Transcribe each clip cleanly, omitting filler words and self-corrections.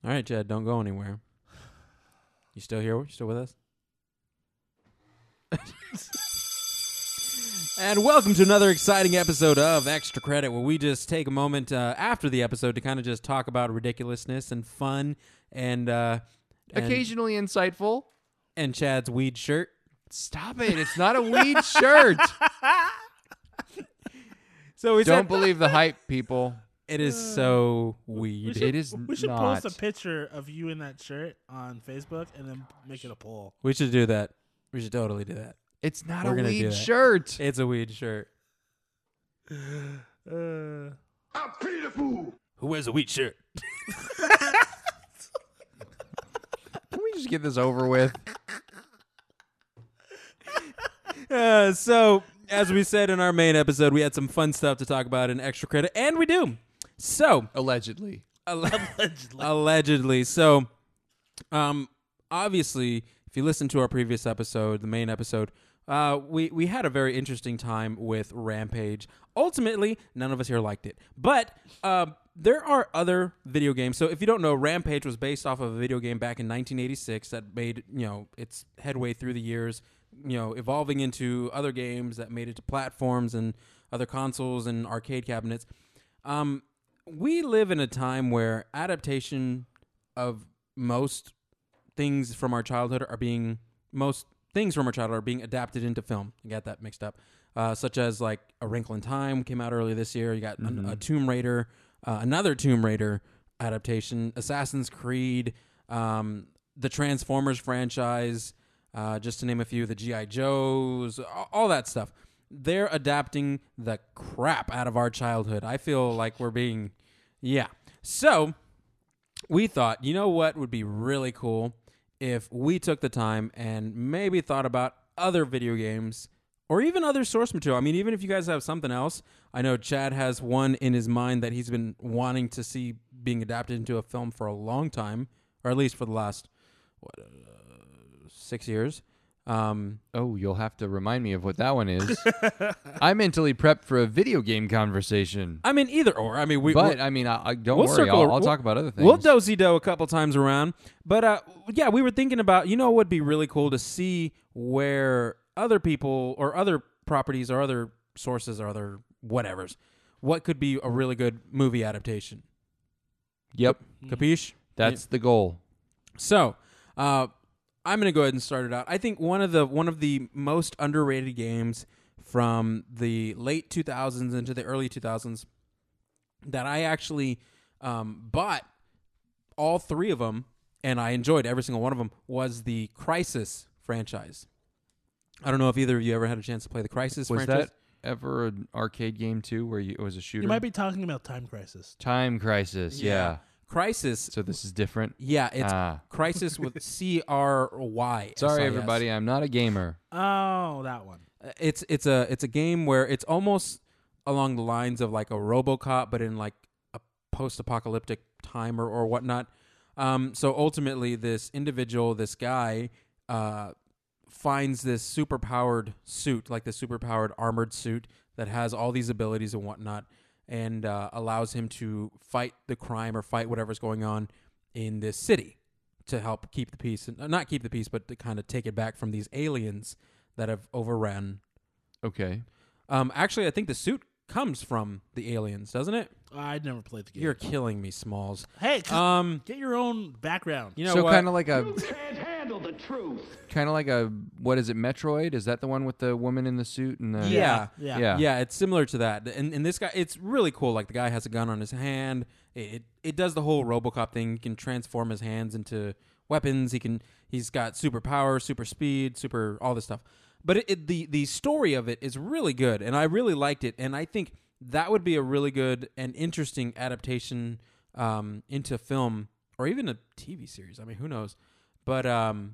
All right, Chad, don't go anywhere. You still here? You still with us? And welcome to another exciting episode of Extra Credit, where we just take a moment after the episode to kind of just talk about ridiculousness and fun and occasionally insightful. And Chad's weed shirt. Stop it. It's not a weed shirt. So we don't believe the hype, people. It is so weed. It is We should not. post a picture of you in that shirt on Facebook and then make it a poll. We should do that. We should totally do that. It's not We're a gonna do weed that. shirt. It's a weed shirt. Uh, I'm Peter Fool. Who wears a weed shirt? Can we just get this over with? So, as we said in our main episode, we had some fun stuff to talk about in Extra Credit, and we do. So, Allegedly. allegedly. So, obviously, if you listen to our previous episode, the main episode, we had a very interesting time with Rampage. Ultimately, none of us here liked it. But there are other video games. So if you don't know, Rampage was based off of a video game back in 1986 that made, its headway through the years, evolving into other games that made it to platforms and other consoles and arcade cabinets. We live in a time where adaptation of most things from our childhood are being adapted into film. You got that mixed up. Such as like A Wrinkle in Time came out earlier this year. You got a Tomb Raider, another Tomb Raider adaptation, Assassin's Creed, the Transformers franchise, just to name a few, the G.I. Joes, all that stuff. They're adapting the crap out of our childhood. I feel like we're being, So we thought, you know what would be really cool if we took the time and maybe thought about other video games or even other source material. I mean, even if you guys have something else, I know Chad has one in his mind that he's been wanting to see being adapted into a film for a long time, or at least for the last, 6 years. You'll have to remind me of what that one is. I mentally prepped for a video game conversation. I mean, either or. I mean, don't worry. I'll talk about other things. We'll do-si-do a couple times around. But, we were thinking about, what would be really cool to see where other people or other properties or other sources or other whatevers, what could be a really good movie adaptation. Yep. Capiche? That's the goal. So, I'm going to go ahead and start it out. I think one of the most underrated games from the late 2000s into the early 2000s that I actually bought all three of them, and I enjoyed every single one of them, was the Crysis franchise. I don't know if either of you ever had a chance to play the Crysis franchise. Was that ever an arcade game too, where it was a shooter? You might be talking about Time Crisis. Time Crisis, yeah. Crysis. So this is different? Yeah, it's Crysis with CRY. Sorry, everybody, I'm not a gamer. Oh, that one. It's a game where it's almost along the lines of like a RoboCop, but in like a post-apocalyptic time or whatnot. So ultimately, this guy, finds this super-powered suit, like the super-powered armored suit that has all these abilities and whatnot, and allows him to fight the crime or fight whatever's going on in this city to help keep the peace. Not keep the peace, but to kind of take it back from these aliens that have overrun. Okay. Actually, I think the suit comes from the aliens, doesn't it? I'd never played the game. You're killing me, Smalls. Hey, get your own background. You know so what? kind of like You can't handle the truth. what is it, Metroid? Is that the one with the woman in the suit? And the... Yeah. Yeah. It's similar to that. And this guy, it's really cool. Like, the guy has a gun on his hand. It does the whole RoboCop thing. He can transform his hands into weapons. He's got super power, super speed, super all this stuff. But the story of it is really good, and I really liked it. And I think that would be a really good and interesting adaptation into film or even a TV series. I mean, who knows? But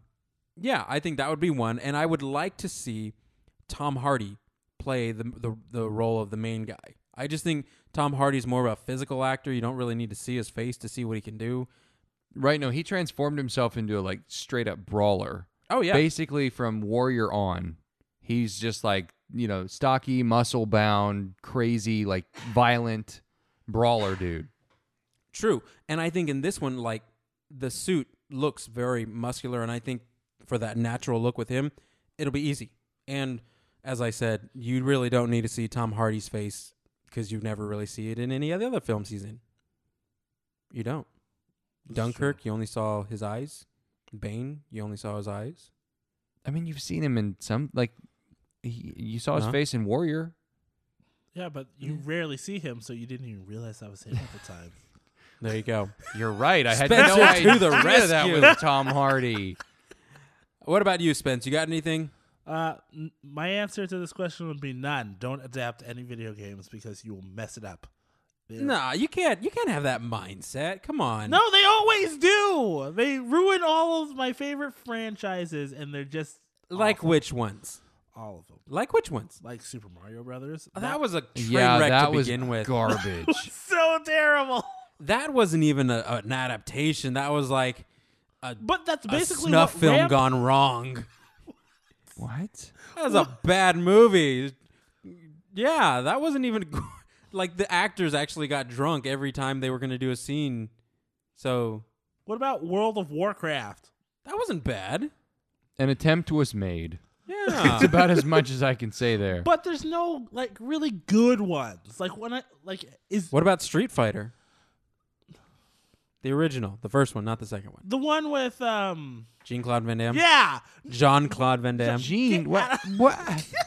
I think that would be one. And I would like to see Tom Hardy play the role of the main guy. I just think Tom Hardy's more of a physical actor. You don't really need to see his face to see what he can do. Right, no, he transformed himself into a straight up brawler. Oh, yeah. Basically from Warrior on. He's just stocky, muscle bound, crazy, violent brawler dude. True. And I think in this one, the suit looks very muscular, and I think for that natural look with him, it'll be easy. And as I said, you really don't need to see Tom Hardy's face because you never really see it in any of the other films he's in. You don't. Dunkirk, you only saw his eyes. Bane, you only saw his eyes. I mean, you've seen him in some, like, you saw his face in Warrior. Yeah, but you rarely see him, so you didn't even realize that was him at the time. There you go. You're right. I had Spencer no idea to the that rescue. was Tom Hardy. What about you, Spence? You got anything? My answer to this question would be none. Don't adapt any video games because you will mess it up. Nah, you can't have that mindset. Come on. No, they always do. They ruin all of my favorite franchises, and they're just Like awful. which ones? All of them. Like which ones? Like Super Mario Brothers. That was a train Yeah, wreck that to was begin with. garbage. so terrible. That wasn't even an adaptation. That was like But that's a basically snuff what film gone wrong. What? That was a bad movie. Yeah, that wasn't even like the actors actually got drunk every time they were going to do a scene. So What about World of Warcraft? that wasn't bad. An attempt was made. Yeah. It's about as much as I can say there. But there's no like really good ones. Like when I like is What about Street Fighter? The original, the first one, not the second one. the one with Jean-Claude Van Damme. yeah. Jean-Claude Van Damme. Gene, what? What?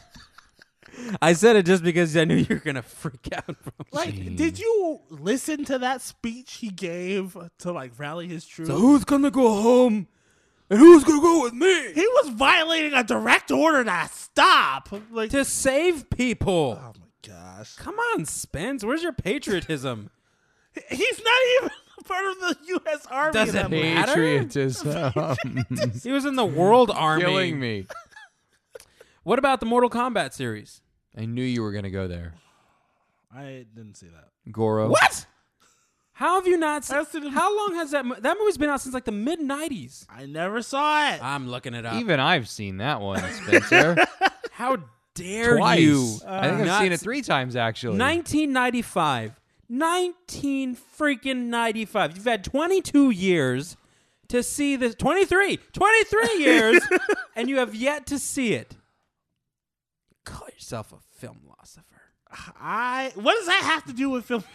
I said it just because I knew you were going to freak out from Like, Gene. did you listen to that speech he gave to like rally his troops? So who's going to go home and who's going to go with me? He was violating a direct order to stop. Like, To save people. oh my gosh, Come on, Spence. Where's your patriotism? he's not even part of the U.S. Army. Does it anymore. matter? Patriotism. He was in the World Army. Killing me. What about the Mortal Kombat series? I knew you were going to go there. I didn't see that. Goro. What? How have you not seen? I've seen it. How long has that movie's been out since like the mid '90s? I never saw it. I'm looking it up. Even I've seen that one, Spencer. How dare Twice. you? I think I've not seen it 3 times, actually. 1995. 1995. You've had 22 years to see this. 23 years, and you have yet to see it. Call yourself a film philosopher. What does that have to do with film?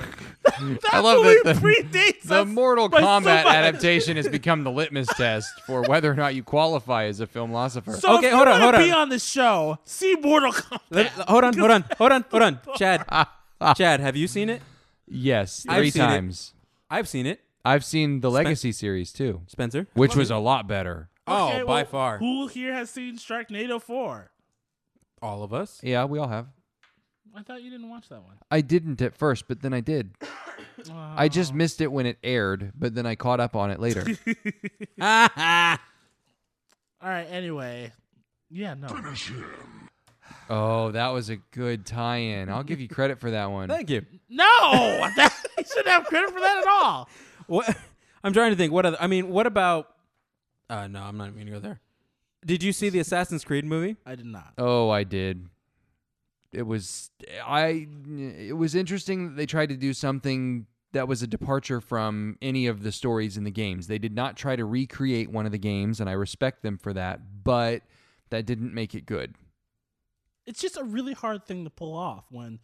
I love movie that predates the us Mortal by so Kombat much. adaptation has become the litmus test for whether or not you qualify as a film philosopher. So Okay, if hold you on, wanna hold be on. on the show, see Mortal Kombat. Hold on. Chad, have you seen it? Yes, I've 3 seen it. times. I've seen it. I've seen the Legacy series too, Spencer? which was a lot better. Okay, by well, far. Who here has seen Sharknado 4? All of us. Yeah, we all have. I thought you didn't watch that one. I didn't at first, but then I did. I just missed it when it aired, but then I caught up on it later. All right, anyway. Yeah, no. Oh, that was a good tie-in. I'll give you credit for that one. Thank you. No! You shouldn't have credit for that at all. What? I'm trying to think. What about? No, I'm not even gonna go there. Did you see the Assassin's Creed movie? I did not. Oh, I did. It was interesting that they tried to do something that was a departure from any of the stories in the games. They did not try to recreate one of the games, and I respect them for that, but that didn't make it good. It's just a really hard thing to pull off when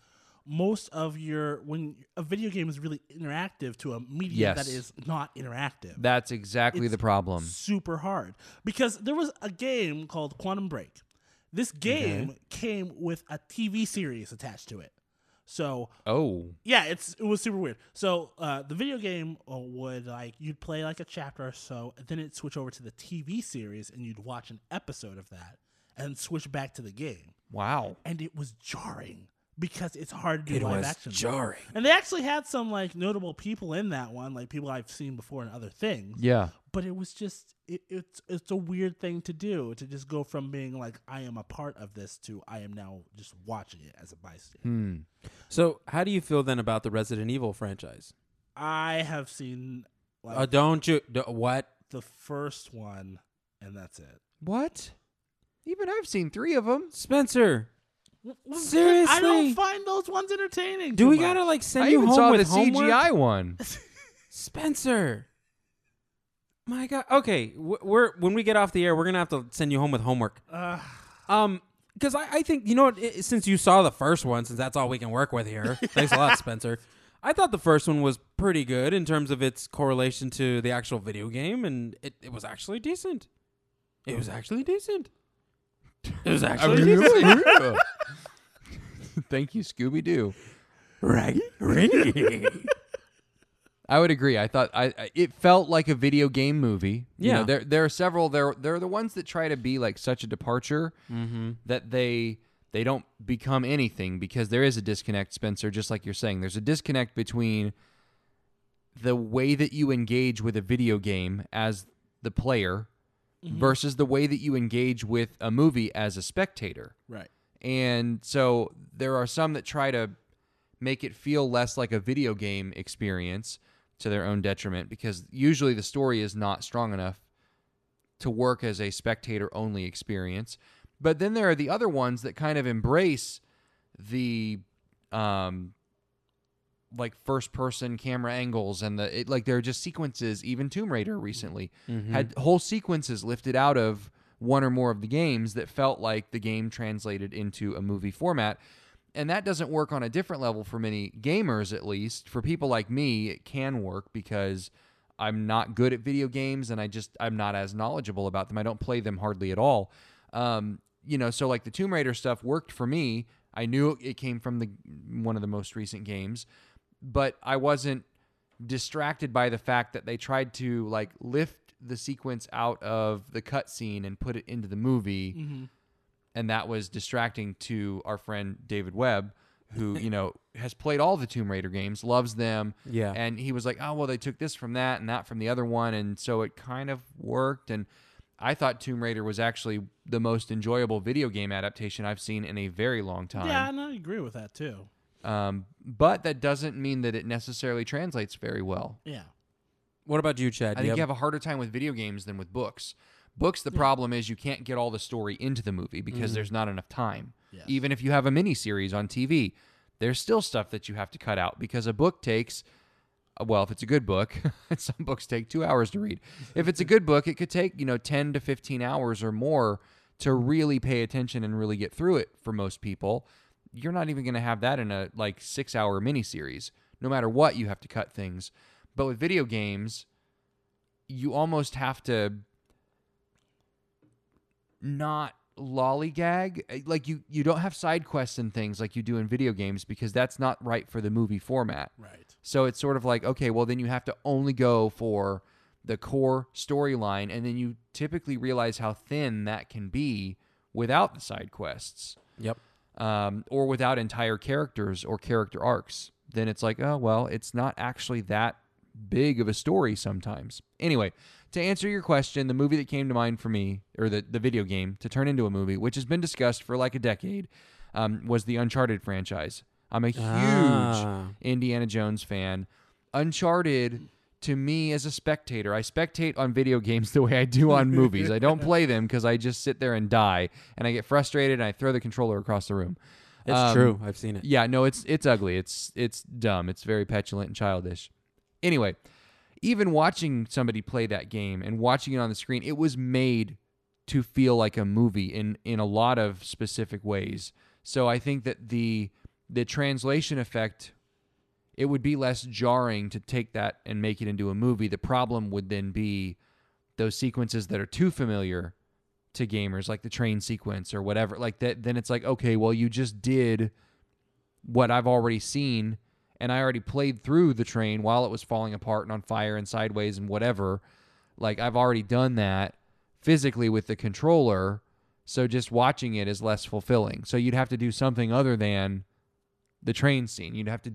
when a video game is really interactive to a medium Yes. that is not interactive. That's exactly It's the problem. Super hard. Because there was a game called Quantum Break. This game came with a TV series attached to it. So Oh. yeah, it was super weird. So the video game would you'd play like a chapter or so, and then it'd switch over to the TV series, and you'd watch an episode of that, and switch back to the game. Wow. And it was jarring because it's hard to do It live was action. jarring. And they actually had some like notable people in that one, like people I've seen before in other things. Yeah. But it was just it's a weird thing to do, to just go from being like I am a part of this to I am now just watching it as a bystander. So, how do you feel then about the Resident Evil franchise? I have seen like What? the first one, and that's it. What? Even I've seen 3 of them. Spencer, I Seriously? don't find those ones entertaining. do too we much. gotta like send I you even home saw the with homework? CGI one. Spencer, My God. Okay, we're when we get off the air, we're gonna have to send you home with homework. Because I think you know what, since you saw the first one, since that's all we can work with here. Thanks a lot, Spencer. I thought the first one was pretty good in terms of its correlation to the actual video game, and it was actually decent. It was actually decent. It was actually decent. Thank you, Scooby-Doo. Right? I would agree. I thought it felt like a video game movie. Yeah. You know, there are several. There are the ones that try to be like such a departure that they don't become anything because there is a disconnect, Spencer, just like you're saying. There's a disconnect between the way that you engage with a video game as the player versus the way that you engage with a movie as a spectator. Right. And so there are some that try to make it feel less like a video game experience to their own detriment because usually the story is not strong enough to work as a spectator-only experience. But then there are the other ones that kind of embrace the like first-person camera angles and like there are just sequences. Even Tomb Raider recently had whole sequences lifted out of one or more of the games that felt like the game translated into a movie format. And that doesn't work on a different level for many gamers, at least. For people like me, it can work because I'm not good at video games and I'm not as knowledgeable about them. I don't play them hardly at all. So like the Tomb Raider stuff worked for me. I knew it came from one of the most recent games, but I wasn't distracted by the fact that they tried to like lift the sequence out of the cutscene and put it into the movie. And that was distracting to our friend David Webb, who, has played all the Tomb Raider games, loves them. Yeah. And he was like, oh, well, they took this from that and that from the other one. And so it kind of worked. And I thought Tomb Raider was actually the most enjoyable video game adaptation I've seen in a very long time. Yeah, and I agree with that, too. But that doesn't mean that it necessarily translates very well. Yeah. What about you, Chad? I think you have a harder time with video games than with books. Books, the problem is you can't get all the story into the movie because there's not enough time. Yes. Even if you have a miniseries on TV, there's still stuff that you have to cut out because a book takes, well, if it's a good book, some books take 2 hours to read. If it's a good book, it could take, 10 to 15 hours or more to really pay attention and really get through it for most people. You're not even going to have that in a 6-hour miniseries. No matter what, you have to cut things. But with video games, you almost have to not lollygag. Like you don't have side quests and things like you do in video games because that's not right for the movie format. Right. So it's sort of like, okay, well then you have to only go for the core storyline, and then you typically realize how thin that can be without the side quests. Yep. Or without entire characters or character arcs. Then it's like, oh, well, it's not actually that big of a story sometimes. Anyway, to answer your question, the movie that came to mind for me, or the video game to turn into a movie, which has been discussed for like a decade, was the Uncharted franchise. I'm a huge Indiana Jones fan. Uncharted, to me as a spectator, I spectate on video games the way I do on movies. I don't play them because I just sit there and die, and I get frustrated, and I throw the controller across the room. It's true. I've seen it. Yeah, no, it's ugly. It's dumb. It's very petulant and childish. Anyway, even watching somebody play that game and watching it on the screen, it was made to feel like a movie in a lot of specific ways. So I think that the translation effect, it would be less jarring to take that and make it into a movie. The problem would then be those sequences that are too familiar to gamers, like the train sequence or whatever. Like that, then it's like, okay, well, you just did what I've already seen, and I already played through the train while it was falling apart and on fire and sideways and whatever. Like, I've already done that physically with the controller, so just watching it is less fulfilling. So you'd have to do something other than the train scene. You'd have to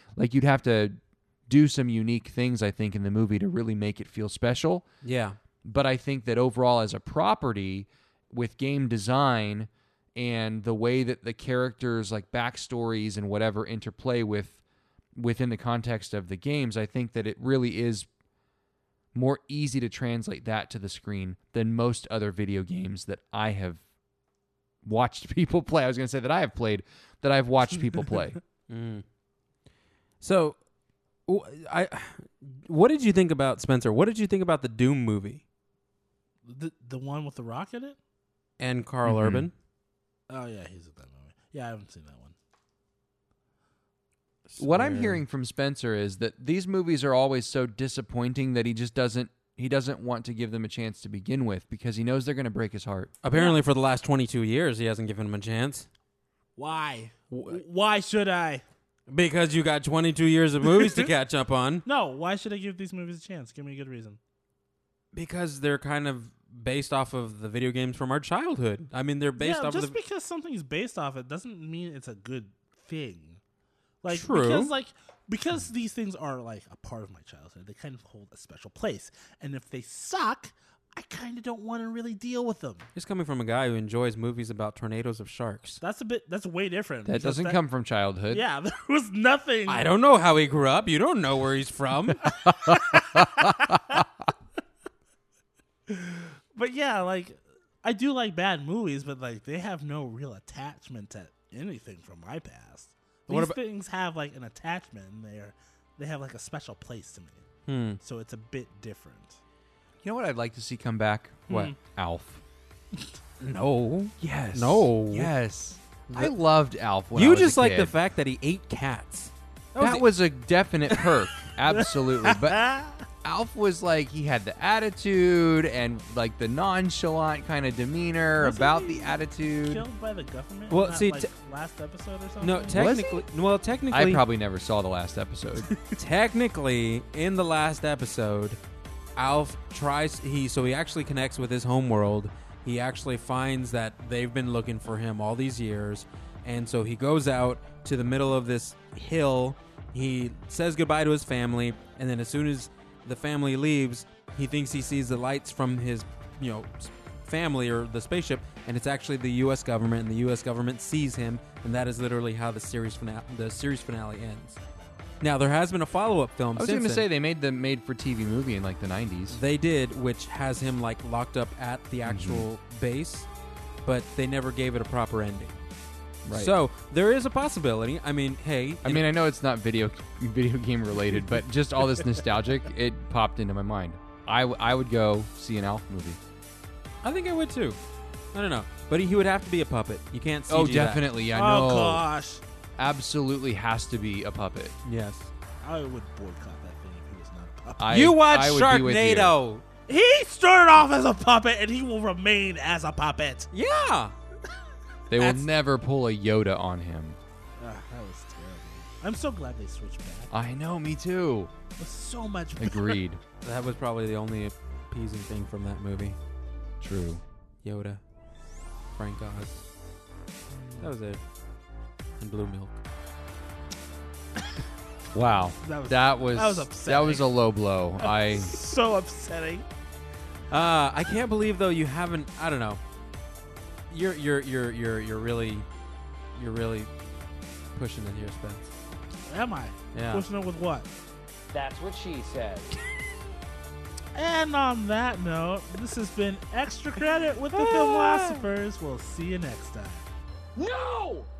do some unique things, I think, in the movie to really make it feel special. Yeah. But I think that overall as a property, with game design and the way that the characters, like backstories and whatever, interplay within the context of the games, I think that it really is more easy to translate that to the screen than most other video games that I have watched people play. I was going to say that I have played, that I've watched people play. So What did you think about Spencer? What did you think about the Doom movie The one with the Rock in it? and Carl Mhm. Urban? Oh yeah, he's in that movie. Yeah, I haven't seen that one. What I'm Swear. hearing from Spencer is that these movies are always so disappointing that he just doesn't want to give them a chance to begin with because he knows they're going to break his heart. Apparently, for the last 22 years, he hasn't given him a chance. Why? Why should I? Because you got 22 years of movies to catch up on. No, why should I give these movies a chance? Give me a good reason. Because they're kind of based off of the video games from our childhood. I mean, they're based off just of the... because something's based off it doesn't mean it's a good thing. Like True. because these things are like a part of my childhood, they kind of hold a special place. And if they suck, I kind of don't want to really deal with them. It's coming from a guy who enjoys movies about tornadoes of sharks. That's way different. That because doesn't come from childhood. Yeah, there was nothing. I don't know how he grew up. You don't know where he's from. But yeah, like I do like bad movies, but like they have no real attachment to anything from my past. What These about- things have like an attachment, and they have like a special place to me. So it's a bit different. You know what I'd like to see come back? What? Hmm. Alf. No. Yes. No. Yes. I loved Alf when I You was just a like the kid. fact that he ate cats. That was a definite perk. Absolutely. But Alf was like, he had the attitude and like the nonchalant kind of demeanor Wasn't about he the attitude. Killed by the government? Well, in that, see, like, last episode or something. No, I technically, probably never saw the last episode. technically, in the last episode, Alf tries. He actually connects with his homeworld. He actually finds that they've been looking for him all these years, and so he goes out to the middle of this hill. He says goodbye to his family, and then as soon as the family leaves, he thinks he sees the lights from his, family or the spaceship, and it's actually the U.S. government, and the U.S. government sees him, and that is literally how the series finale ends. Now, there has been a follow-up film I was since going to then. say they made the made-for-TV movie in like the 90s. They did, which has him like locked up at the actual base, but they never gave it a proper ending. Right. So there is a possibility. I mean, hey, I mean, I know it's not video game related, but just all this nostalgic, it popped into my mind. I would go see an Alf movie. I think I would too. I don't know, but he would have to be a puppet. You can't CG Oh, that. definitely. I Oh know. gosh, Absolutely has to be a puppet. Yes. I would boycott that thing if he was not a puppet. You watch I would be with you. Sharknado. He started off as a puppet, and he will remain as a puppet. Yeah. They will That's- never pull a Yoda on him. That was terrible. I'm so glad they switched back. I know, me too. It was so much better. Agreed. That was probably the only appeasing thing from that movie. True. Yoda. Frank Oz. That was it. And Blue Milk. Wow. That was upsetting. that was a low blow. So upsetting. I can't believe though you haven't. I don't know. You're really pushing it here, Spence. Am I? Yeah. Pushing it with what? That's what she said. And on that note, this has been Extra Credit with the Philosophers. We'll see you next time. No!